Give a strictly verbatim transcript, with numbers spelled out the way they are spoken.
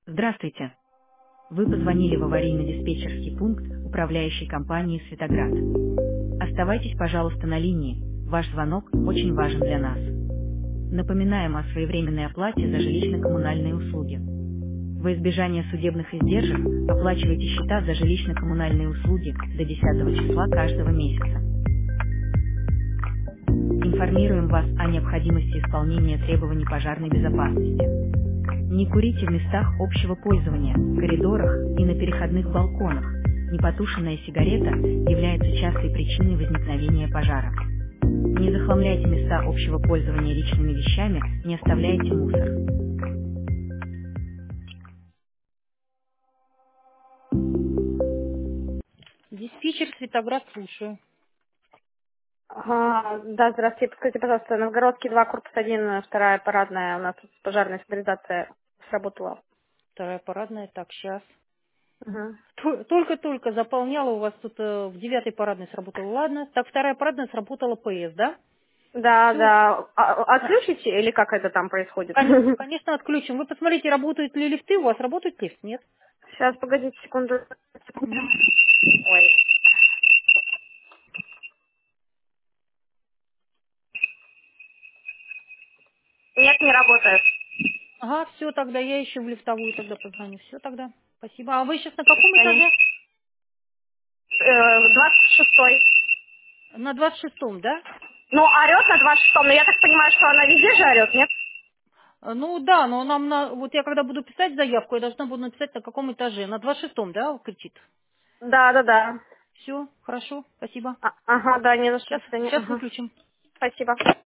Здравствуйте. Вы позвонили в аварийно-диспетчерский пункт управляющей компании «Светоград». Оставайтесь, пожалуйста, на линии. Ваш звонок очень важен для нас. Напоминаем о своевременной оплате за жилищно-коммунальные услуги. Во избежание судебных издержек оплачивайте счета за жилищно-коммунальные услуги до десятого числа каждого месяца. Информируем вас о необходимости исполнения требований пожарной безопасности. Не курите в местах общего пользования, коридорах и на переходных балконах. Непотушенная сигарета является частой причиной возникновения пожара. Не захламляйте места общего пользования личными вещами, не оставляйте мусор. Диспетчер Светоград, слушаю. А, да, здравствуйте. Подскажите, пожалуйста, Новгородский два, корпус один, вторая парадная. У нас тут пожарная сигнализация сработала. Вторая парадная, так, сейчас. Мгм. Только-только заполняла, у вас тут э, в девятой парадной сработала, ладно. Так, вторая парадная сработала ПС, да? Да, Все. да. А- отключите или как это там происходит? Конечно, отключим. Вы посмотрите, работают ли лифты, у вас работает лифт, нет? Сейчас, погодите секунду. Мгм. Ой. Нет, не работает. Ага, все, тогда я еще в лифтовую тогда позвоню. Все тогда. Спасибо. А вы сейчас на каком Я не- этаже? э, двадцать шестой. На двадцать шестом, да? Ну, орет на двадцать шестом, но я так понимаю, что она везде же орет, нет? Э, Ну да, но нам на... Вот я когда буду писать заявку, я должна буду написать на каком этаже. На двадцать шестом, да, кричит? Да, да, да. Все, хорошо, спасибо. А- ага, да, не за что. Сейчас, До свидания. сейчас Ага. выключим. Спасибо.